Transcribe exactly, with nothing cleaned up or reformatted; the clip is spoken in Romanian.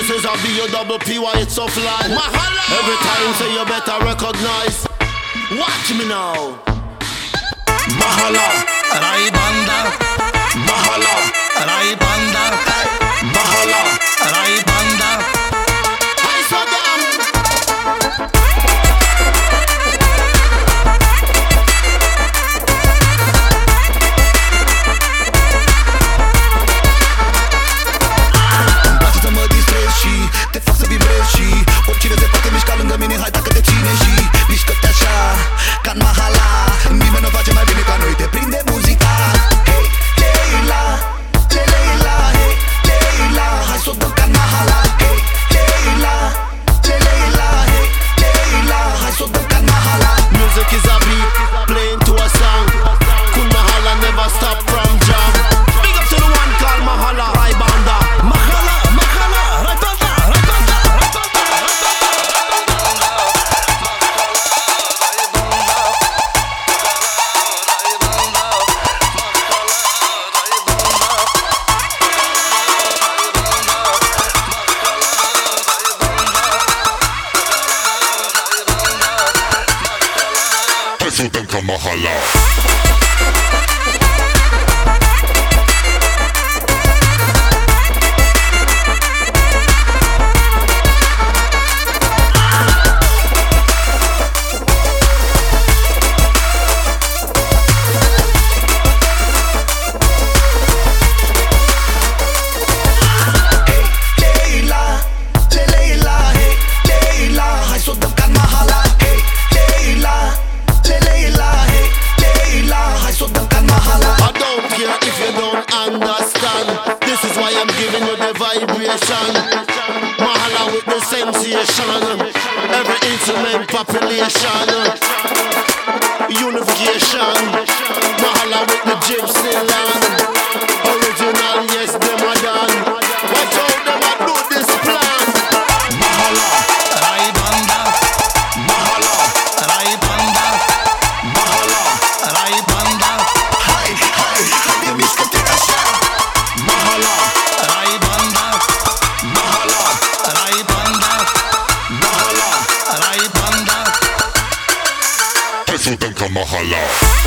is a B O double P, why it's so fly. Mahala. Every time say you better recognize. Watch me now. Mahala. Rai Banda. Mahala. Rai Banda. Mahala. Rai Banda. I saw them. Îmi place să mă distrez și te fac să vibrezi și oricine se poate mișca lângă mine, hai dacă te ține și mișcă-te așa, ca în Mahala. Nimeni nu face mai bine ca noi, te prinde muzica. Hey, Leila, le Leila, hey, Leila, hai s-o dăm ca în Mahala. Hey, Leila, le Leila, hey, Leila, hai s-o dăm ca în Mahala. Music is a beat, playing to a song. Kun Mahala never stop from jam. Big up to the one called Mahala, Rai Banda. Mahala, Mahala, Rai Banda, Rai Banda, Rai Banda, Rai Banda. Hai să dăm ca Mahala. I don't care if you don't understand. This is why I'm giving you the vibration. Mahala with the sensation. Every instrument population. Unification. Mahala with the gypsy land. Original, yes, them are done. Watch out, them a do this plan. Mahala, Rai Banda, Mahala, Rai Banda, Mahala, Rai Banda. hai, hai, hai, mișcă-te așa. Mahala, Rai Banda, Mahala, Rai Banda, Mahala. Rai Banda. Hai să dăm ca Mahala.